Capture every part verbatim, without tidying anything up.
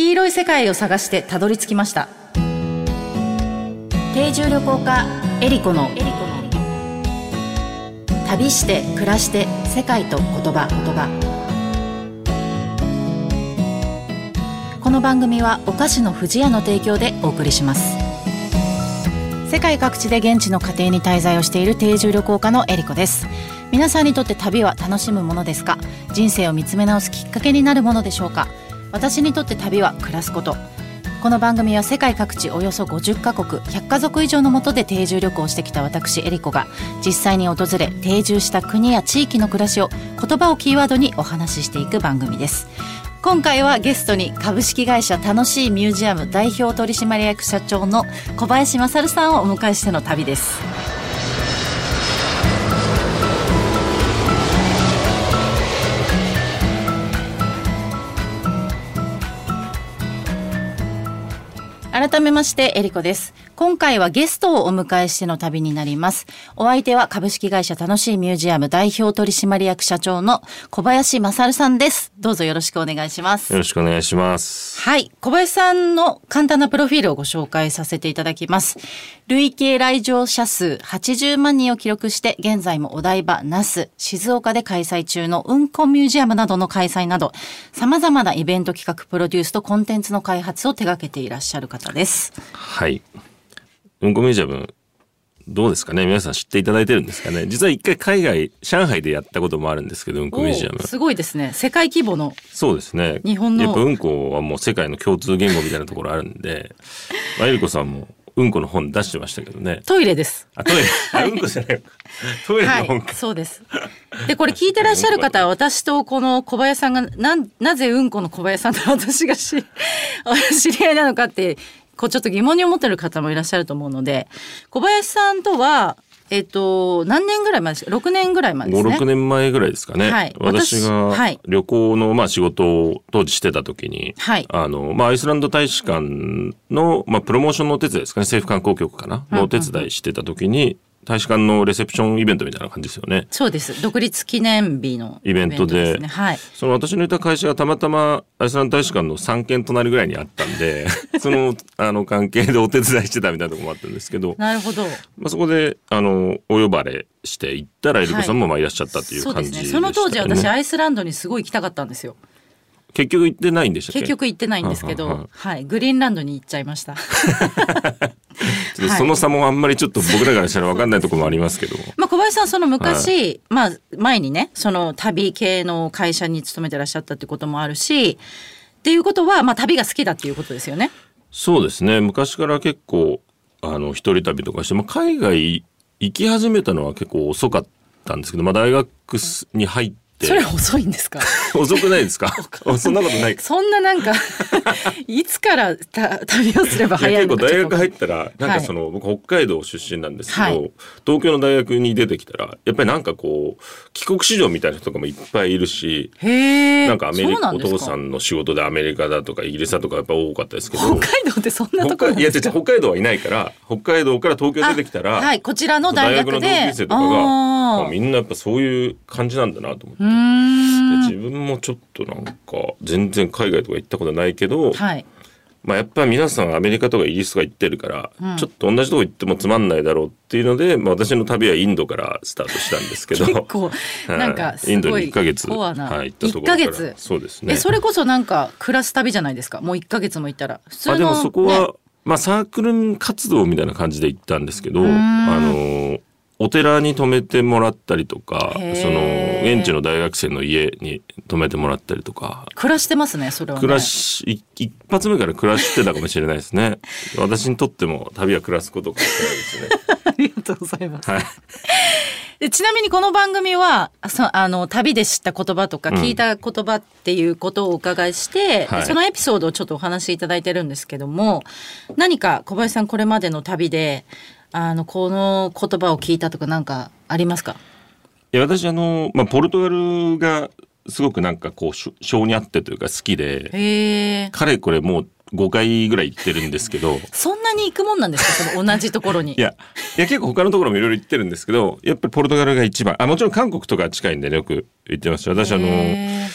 黄色い世界を探してたどり着きました。定住旅行家エリコの旅して暮らして世界と言葉言葉。この番組はお菓子の不二家の提供でお送りします。世界各地で現地の家庭に滞在をしている定住旅行家のエリコです。皆さんにとって旅は楽しむものですか？人生を見つめ直すきっかけになるものでしょうか？私にとって旅は暮らすこと。この番組は世界各地およそごじゅっカ国ひゃく家族以上の下で定住旅行してきた私エリコが実際に訪れ定住した国や地域の暮らしを言葉をキーワードにお話ししていく番組です。今回はゲストに株式会社楽しいミュージアム代表取締役社長の小林勝さんをお迎えしての旅です。改めましてエリコです。今回はゲストをお迎えしての旅になります。お相手は株式会社楽しいミュージアム代表取締役社長の小林勝さんです。どうぞよろしくお願いします。 よろしくお願いします。 はい、小林さんの簡単なプロフィールをご紹介させていただきます。累計来場者数はちじゅうまんにんを記録して現在もお台場、那須、静岡で開催中のうんこミュージアムなどの開催など様々なイベント企画プロデュースとコンテンツの開発を手掛けていらっしゃる方です。 はい、うんこミュージアムどうですかね。皆さん知っていただいてるんですかね。実は一回海外上海でやったこともあるんですけど、うんこミュージアムすごいですね。世界規模の。そうですね。日本のやっぱうんこはもう世界の共通言語みたいなところあるんでまあ、エリコさんもうんこの本出してましたけどね。 トイレです。 あ、トイレ。あ、うんこじゃない。トイレの本か、 はい、そうです。で、これ聞いてらっしゃる方は私とこの小林さんがな、なぜうんこの小林さんと私がし知り合いなのかってこうちょっと疑問に思ってる方もいらっしゃると思うので、小林さんとはえっと何年ぐらい前ですか？ろくねんぐらい前ですね。 ご、ろくねんまえぐらいですかね。はい、私が旅行のまあ仕事を当時してた時に、はい、あのまあアイスランド大使館のまあプロモーションのお手伝いですかね。政府観光局かなのお手伝いしてた時に。うんうんうん、大使館のレセプションイベントみたいな感じですよね。 そうです。独立記念日のイベント で, イベントで、ね、はい、その私のいた会社がたまたまアイスランド大使館のさんけん隣ぐらいにあったんでそのあの関係でお手伝いしてたみたいなところもあったんですけどなるほど、 まあ、そこであのお呼ばれして行ったらエリコさんもまあいらっしゃったっていう感じでしたね。 そうですね。その当時私アイスランドにすごい行きたかったんですよ。 結局行ってないんでしたっけ？ 結局行ってないんですけど、ははははい、グリーンランドに行っちゃいましたその差もあんまりちょっと僕らからしたら分かんないところもありますけどもまあ小林さんその昔、はい、まあ前にねその旅系の会社に勤めてらっしゃったってこともあるしっていうことはまあ旅が好きだっていうことですよね。 そうですね。昔から結構あの一人旅とかして、まあ、海外行き始めたのは結構遅かったんですけど、まあ、大学に入ってそれ遅いんですか？ 遅くないですか？そんなことない。 そんななんかいつからた旅をすれば早いのか。 結構大学入ったらなんかその、はい、僕北海道出身なんですけど、はい、東京の大学に出てきたらやっぱりなんかこう帰国子女みたいな人とかもいっぱいいるし、 へー、 なんかアメリカお父さんの仕事でアメリカだとかイギリスだとかやっぱ多かったですけど、 北海道ってそんなところなんですか？ いや北海道はいないから北海道から東京出てきたら、 はい、こちらの大学で大学の同級生とかがみんなやっぱそういう感じなんだなと思って。うーん、自分もちょっとなんか全然海外とか行ったことないけど、はい、まあ、やっぱり皆さんアメリカとかイギリスとか行ってるから、うん、ちょっと同じとこ行ってもつまんないだろうっていうので、まあ、私の旅はインドからスタートしたんですけど結構なんかすごいインドにいっかげつ、 はい、行ったところから。いっかげつ、 そうですね。 えそれこそなんか暮らす旅じゃないですか。もういっかげつも行ったら普通の、 あでもそこは、ね、まあ、サークル活動みたいな感じで行ったんですけど、あのお寺に泊めてもらったりとか、その現地の大学生の家に泊めてもらったりとか。 暮らしてますね、それはね。 暮らし一発目から暮らしてたかもしれないですね私にとっても旅は暮らすことかもしれないですねありがとうございます、 はい、 でちなみにこの番組はそあの旅で知った言葉とか聞いた言葉っていうことをお伺いして、うん、そのエピソードをちょっとお話しいただいてるんですけども、何か小林さんこれまでの旅であのこの言葉を聞いたとか何かありますか？ いや私あの、まあ、ポルトガルがすごくなんかこう性に合ってというか好きで、 へー、 かれこれもうごかいぐらい行ってるんですけどそんなに行くもんなんですか？その同じところにいやいや結構他のところもいろいろ行ってるんですけど、やっぱりポルトガルが一番。あもちろん韓国とか近いんで、ね、よく行ってます。私あの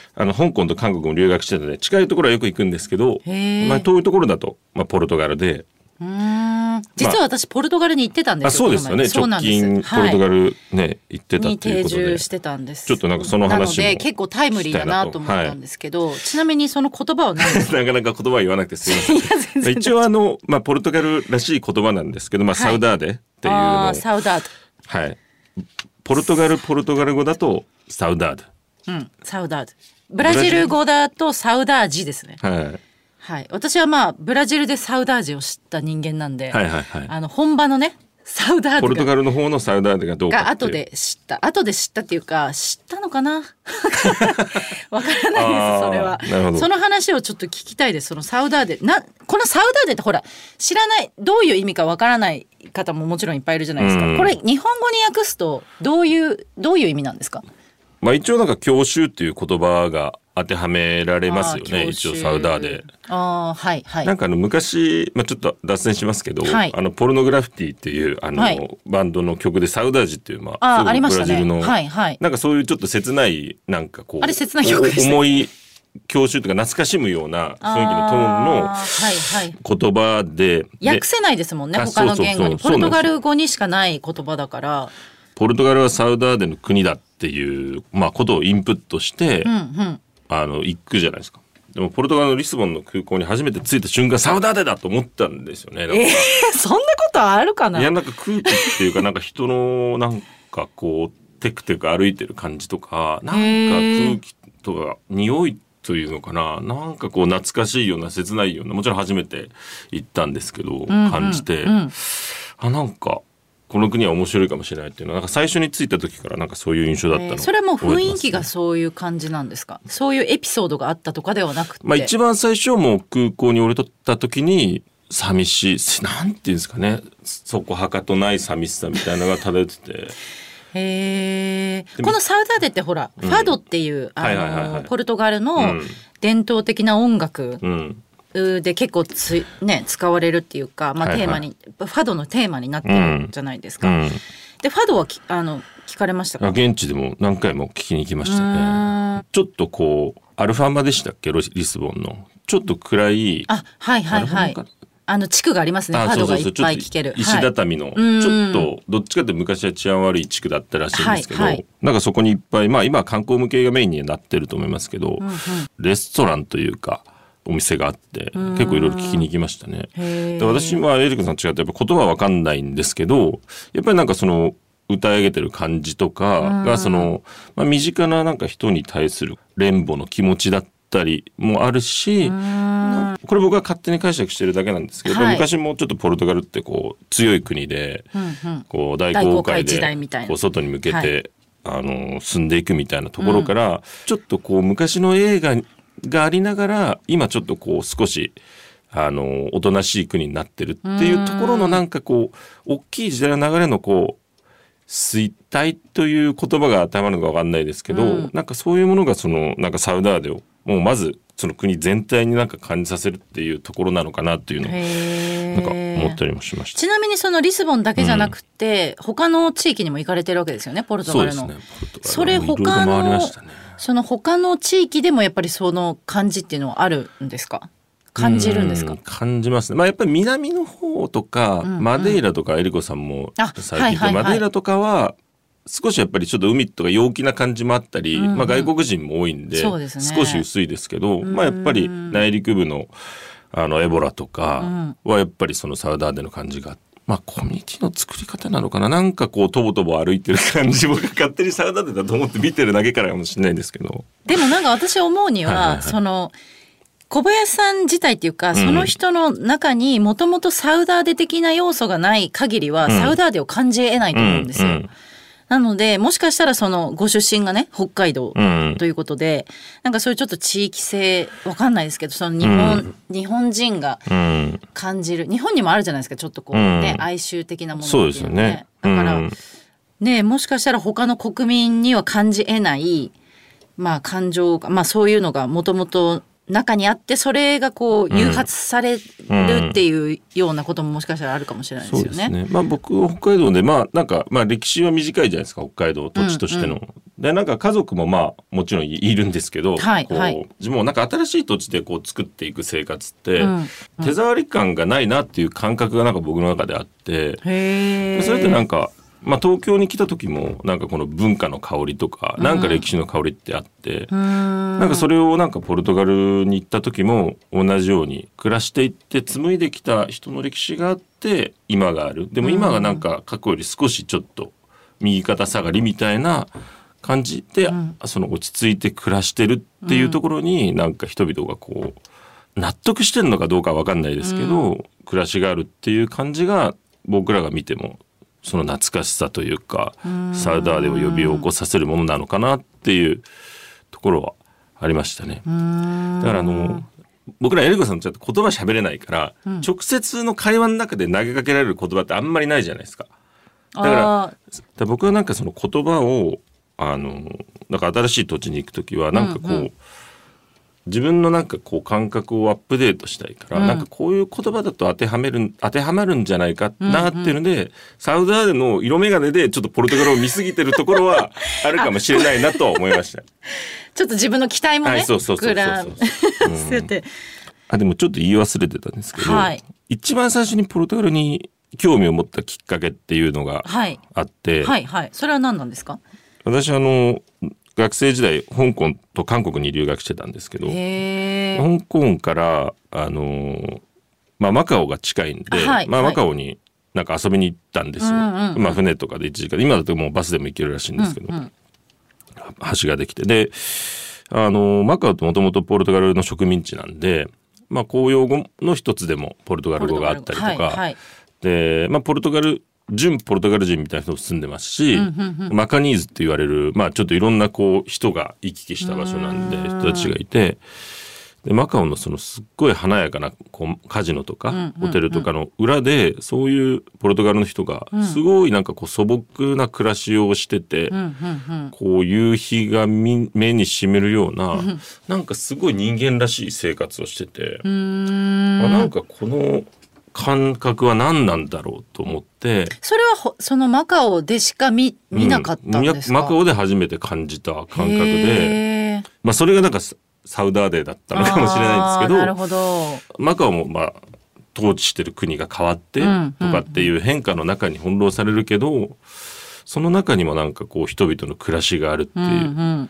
あの香港と韓国も留学してたので近いところはよく行くんですけど、まあ、遠いところだと、まあ、ポルトガルで。 うーん実は私ポルトガルに行ってたんですよ。 あそうですよね。直近ポルトガルね、はい、行ってたっていうことでに定住してたんです。 ちょっとなんかその話もなので結構タイムリーだなと思ったんですけど、はい、ちなみにその言葉は何ですか？ なかなか言葉は言わなくてすいません。一応あの、まあ、ポルトガルらしい言葉なんですけど、まあ、サウダーデっていうのを、はい、あサウダーデ、 はい、ポルトガルポルトガル語だとサウダーデ、 うん、サウダーデ。ブラジル語だとサウダージですね。 はいはい、私はまあブラジルでサウダージを知った人間なんで、 はいはいはい、 あの本場のねサウダーデポルトガルの方のサウダーデがどうかってが後で知った後で知ったっていうか知ったのかなわからないですそれは。 なるほど。 その話をちょっと聞きたいです。そのサウダーデなこのサウダーデってほら知らないどういう意味かわからない方ももちろんいっぱいいるじゃないですか。これ日本語に訳すとどういうどういう意味なんですか？ まあ、一応なんか郷愁っていう言葉が当てはめられますよね。一応サウダーデ。 あ、はいはい、 なんかあの昔、まあ、ちょっと脱線しますけど、はい、あのポルノグラフィティっていうあの、はい、バンドの曲でサウダージっていう、まあ、 あありましたね、 ブラジルの、 はいはい、 なんかそういうちょっと切ないなんかこうあれ切ない曲でした、ね、 重い郷愁とか懐かしむような雰囲気のトーンの言葉で、 訳せないですもんね他の言語に。ポルトガル語にしかない言葉だから。 ポルトガルはサウダーデの国だっていう、まあ、ことをインプットして、 うんうん、 あの行くじゃないですか。でもポルトガルのリスボンの空港に初めて着いた瞬間サウダーデだと思ったんですよね。なんかえー、そんなことあるかな。 いやなんか空気っていうかなんか人のなんかこうテクテク歩いてる感じとかなんか空気とか匂いというのかな、なんかこう懐かしいような切ないような、もちろん初めて行ったんですけど、うんうん、感じて、うん、あなんかこの国は面白いかもしれないっていうのはなんか最初に着いた時からなんかそういう印象だったの、えー、 それはもう雰囲気がそういう感じなんですか？そういうエピソードがあったとかではなくて、 まあ、一番最初もう空港に降り立った時に寂しいなんていうんですかね、そこはかとない寂しさみたいなのが漂っててへーこのサウダーデってほら、うん、ファドっていうあの、はいはいはいはい、ポルトガルの伝統的な音楽、うんで結構つ、ね、使われるっていうか、まあ、テーマに、はいはい、ファドのテーマになってるじゃないですか、うんうん、でファドはきあの聞かれましたか？ 現地でも何回も聞きに行きましたね。ちょっとこうアルファマでしたっけリスボンのちょっと暗いあはいはいはいあの地区がありますね。ファドがいっぱい聞ける石畳の、はい、ちょっとどっちかって昔は治安悪い地区だったらしいんですけど、はいはい、なんかそこにいっぱいまあ今は観光向けがメインになってると思いますけど、うんうん、レストランというかお店があって結構いろいろ聞きに行きましたね。で私はエリコさん違ってやっぱ言葉は分かんないんですけどやっぱりなんかその歌い上げてる感じとかがその、まあ、身近ななんか人に対する連母の気持ちだったりもあるし、これ僕は勝手に解釈してるだけなんですけど、はい、昔もちょっとポルトガルってこう強い国で、うんうん、こう大航海でこう外に向けて、はい、あの進んでいくみたいなところから、うん、ちょっとこう昔の映画がありながら今ちょっとこう少しあのおとなしい国になってるっていうところのなんかこう大きい時代の流れのこう衰退という言葉が当てはまるのか分かんないですけど、うん、なんかそういうものがそのなんかサウダーデをもうまずその国全体になんか感じさせるっていうところなのかなっていうのをなんか思ったりもしました。 ちなみにそのリスボンだけじゃなくて、うん、他の地域にも行かれてるわけですよねポルトガルの。そうですね、ポルトガルそれ他のその他の地域でもやっぱりその感じっていうのはあるんですか？感じるんですか？ 感じますね。まあやっぱり南の方とか、うんうん、マデイラとかエリコさんも最近、はいはいはい、マデイラとかは少しやっぱりちょっと海とか陽気な感じもあったり、うんうんまあ、外国人も多いん で, で、ね、少し薄いですけど、まあ、やっぱり内陸部 の, あのエボラとかはやっぱりそのサウダーデの感じが、まあ、コミュニティの作り方なのかな、なんかこうとぼとぼ歩いてる感じも勝手にサウダーデだと思って見てるだけからかもしれないんですけど、 でもなんか私思うには、はいはいはい、その小林さん自体っていうか、うん、その人の中にもともとサウダーデ的な要素がない限りは、うん、サウダーデを感じ得ないと思うんですよ、うんうんなのでもしかしたらそのご出身がね北海道ということで、うん、なんかそういうちょっと地域性わかんないですけどその日本、うん、日本人が感じる、日本にもあるじゃないですかちょっとこうね、うん、哀愁的なものっていうのね、そうですよね、だから、うん、ねもしかしたら他の国民には感じ得ないまあ感情がまあそういうのがもともと中にあってそれがこう誘発されるっていうようなことももしかしたらあるかもしれないですよね。 そうですね。まあ僕北海道でまあなんかまあ歴史は短いじゃないですか北海道土地としての、うんうん、 でなんか家族もまあもちろんいるんですけど、 はいこうはい、 自分もなんか新しい土地でこう作っていく生活って、 うんうん、 手触り感がないなっていう感覚がなんか僕の中であって、 へー、 それってなんか、まあ、東京に来た時もなんかこの文化の香りとか、うん、なんか歴史の香りってあって、うん、なんかそれをなんかポルトガルに行った時も同じように暮らしていって紡いできた人の歴史があって今がある。でも今がなんか過去より少しちょっと右肩下がりみたいな感じで、うん、その落ち着いて暮らしてるっていうところに、うん、なんか人々がこう納得してるのかどうかは分かんないですけど、うん、暮らしがあるっていう感じが僕らが見てもその懐かしさというか、うん、サウダーデを呼び起こさせるものなのかなっていうところはありましたね。うん、だからあの僕らエリコさんとちょっと言葉喋れないから、うん、直接の会話の中で投げかけられる言葉ってあんまりないじゃないですか。だから、だから僕はなんかその言葉をあのなんか新しい土地に行くときはなんかこう、うんうん、自分のなんかこう感覚をアップデートしたいから、うん、なんかこういう言葉だと当てはめる当てはまるんじゃないかなっていうので、うんうん、サウダーデの色眼鏡でちょっとポルトガルを見すぎてるところはあるかもしれないなと思いましたちょっと自分の期待もね、 はい、そうそうそうそうそう、うん、あでもちょっと言い忘れてたんですけど、はい、一番最初にポルトガルに興味を持ったきっかけっていうのがあって、 はい、はいはいそれは何なんですか？ 私あの学生時代香港と韓国に留学してたんですけど、香港からあの、まあ、マカオが近いんで、はいまあ、マカオになんか遊びに行ったんですよ、はいまあ、船とかでいちじかん今だともうバスでも行けるらしいんですけど、うんうん、橋ができてであのマカオってもともとポルトガルの植民地なんで、まあ、公用語の一つでもポルトガル語があったりとか、はいはいでまあ、ポルトガル純ポルトガル人みたいな人も住んでますし、うんうんうん、マカニーズって言われる、まあ、ちょっといろんなこう人が行き来した場所なんで人たちがいてでマカオのそのすっごい華やかなこうカジノとかホテルとかの裏でそういうポルトガルの人がすごいなんかこう素朴な暮らしをしてて、うんうんうん、こう夕日が目にしみるような、うん、なんかすごい人間らしい生活をしてて、うん、まあ、なんかこの感覚は何なんだろうと思ってそれはそのマカオでしか 見, 見なかったんですか？ マカオで初めて感じた感覚で、まあ、それがなんかサウダーデーだったのかもしれないんですけ ど, なるほどマカオもまあ統治してる国が変わってとかっていう変化の中に翻弄されるけど、うんうん、その中にもなんかこう人々の暮らしがあるっていう、うんうん、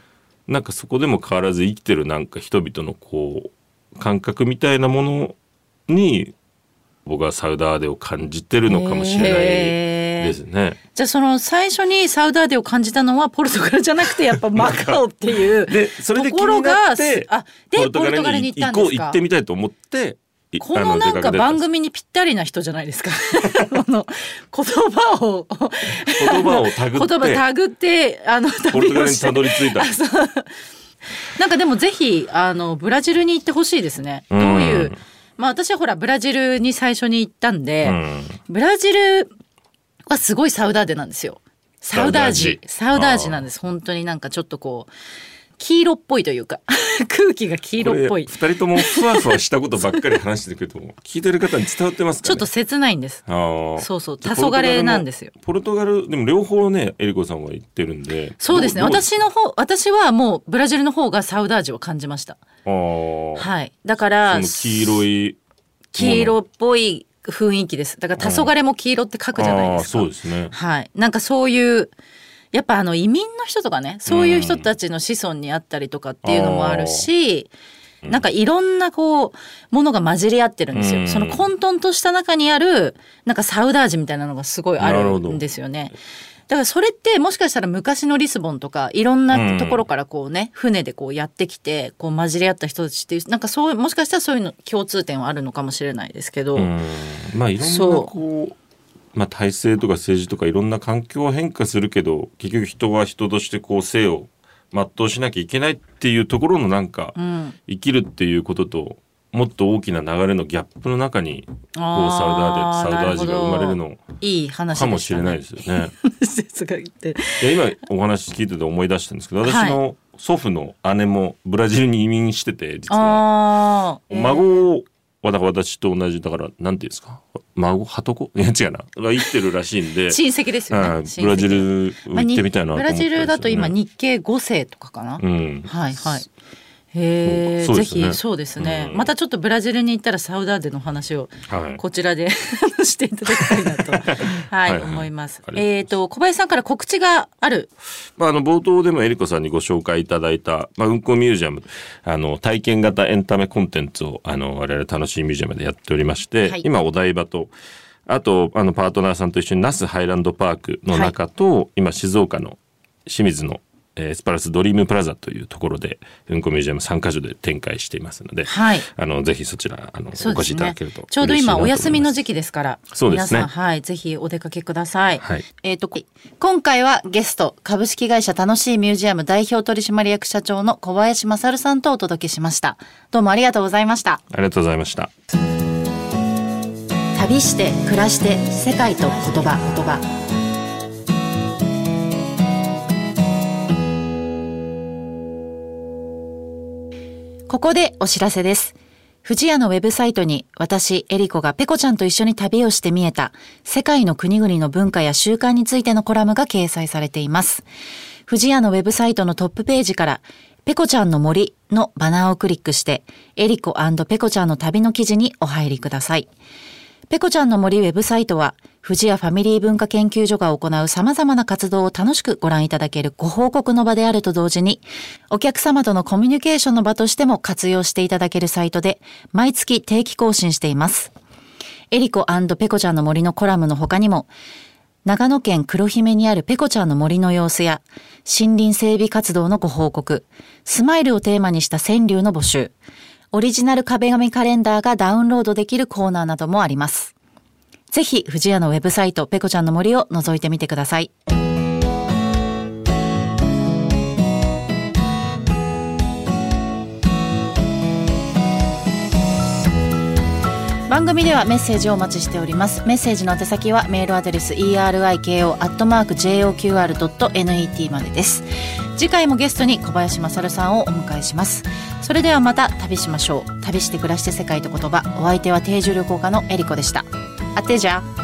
なんかそこでも変わらず生きてるなんか人々のこう感覚みたいなものに僕はサウダーデを感じてるのかもしれないですね。 じゃあその最初にサウダーデを感じたのはポルトガルじゃなくてやっぱマカオっていうでそれで気になってあでポルトガルに行こう行ってみたいと思ってこのなんか番組にぴったりな人じゃないですかこの言葉を言葉をタグって言葉タグってあのポルトガルにたどり着いたなんかでもぜひあのブラジルに行ってほしいですね。どういうまあ私はほらブラジルに最初に行ったんで、うん、ブラジルはすごいサウダーデなんですよ。サウダージサウダージなんです。本当になんかちょっとこう黄色っぽいというか空気が黄色っぽい。 ふたりともふわふわしたことばっかり話してくると聞いてる方に伝わってますかね。 ちょっと切ないんです。あそうそう黄昏なんですよ。 ポルトガルでも両方ねエリコさんは言ってるんで。 そうですね。私の方私はもうブラジルの方がサウダージを感じました。あはい。だからその黄色い黄色っぽい雰囲気です。だから黄昏も黄色って書くじゃないですか。 あそうですね。 はい。なんかそういうやっぱあの移民の人とかねそういう人たちの子孫にあったりとかっていうのもあるし、うん、なんかいろんなこうものが混じり合ってるんですよ、うん、その混沌とした中にあるなんかサウダージみたいなのがすごいあるんですよね。だからそれってもしかしたら昔のリスボンとかいろんなところからこうね、うん、船でこうやってきてこう混じり合った人たちっていうなんかそうもしかしたらそういうの共通点はあるのかもしれないですけど、うん、 まあいろんなこうまあ、体制とか政治とかいろんな環境は変化するけど結局人は人としてこう生を全うしなきゃいけないっていうところのなんか、うん、生きるっていうことともっと大きな流れのギャップの中にこうサウダーでサウダージが生まれるのいい話かもしれないですよね。 いや今お話聞いてて思い出したんですけど私の祖父の姉もブラジルに移民してて実は孫私と同じだからなんていうんですか、孫はとこいや違うなが生きてるらしいんで親戚ですよね。 ブラジル行ってみたいなと思って、ね、 ブラジルだと今日系ご世とかかな、 うん、 はいはい。へえ、ね、ぜひそうですね、うん、またちょっとブラジルに行ったらサウダーデの話をこちらで、はい、していただきたいなと、はいはいはい、思います。えっと小林さんから告知がある。 まあ、あの冒頭でもえりこさんにご紹介いただいた、まあ、うんこミュージアム、あの体験型エンタメコンテンツをあの我々楽しいミュージアムでやっておりまして、はい、今お台場とあとあのパートナーさんと一緒に那須ハイランドパークの中と、はい、今静岡の清水のエスパルスドリームプラザというところでうんこミュージアムさんかしょで展開していますので、はい、あのぜひそちらあの、ね、お越しいただけると嬉しいなと思います。 ちょうど今お休みの時期ですからそうですね、 皆さん、はい、ぜひお出かけください、 はい。 えーと、今回はゲスト株式会社楽しいミュージアム代表取締役社長の小林勝さんとお届けしました。どうもありがとうございました。 ありがとうございました。 旅して暮らして世界と言葉言葉ここでお知らせです。富士屋のウェブサイトに私、エリコがペコちゃんと一緒に旅をして見えた世界の国々の文化や習慣についてのコラムが掲載されています。富士屋のウェブサイトのトップページからペコちゃんの森のバナーをクリックしてエリコ&ペコちゃんの旅の記事にお入りください。ペコちゃんの森ウェブサイトは富士屋ファミリー文化研究所が行う様々な活動を楽しくご覧いただけるご報告の場であると同時に、お客様とのコミュニケーションの場としても活用していただけるサイトで毎月定期更新しています。エリコ&ペコちゃんの森のコラムの他にも、長野県黒姫にあるペコちゃんの森の様子や森林整備活動のご報告、スマイルをテーマにした川柳の募集、オリジナル壁紙カレンダーがダウンロードできるコーナーなどもあります。ぜひ富士屋のウェブサイトペコちゃんの森を覗いてみてください。番組ではメッセージをお待ちしております。メッセージの宛先はメールアドレス イーアールアイケーオー アットマーク ジェイオーキューアール ドット ネット までです。次回もゲストに小林勝さんをお迎えします。それではまた旅しましょう。旅して暮らして世界と言葉。お相手は定住旅行家のエリコでした。あてじゃ。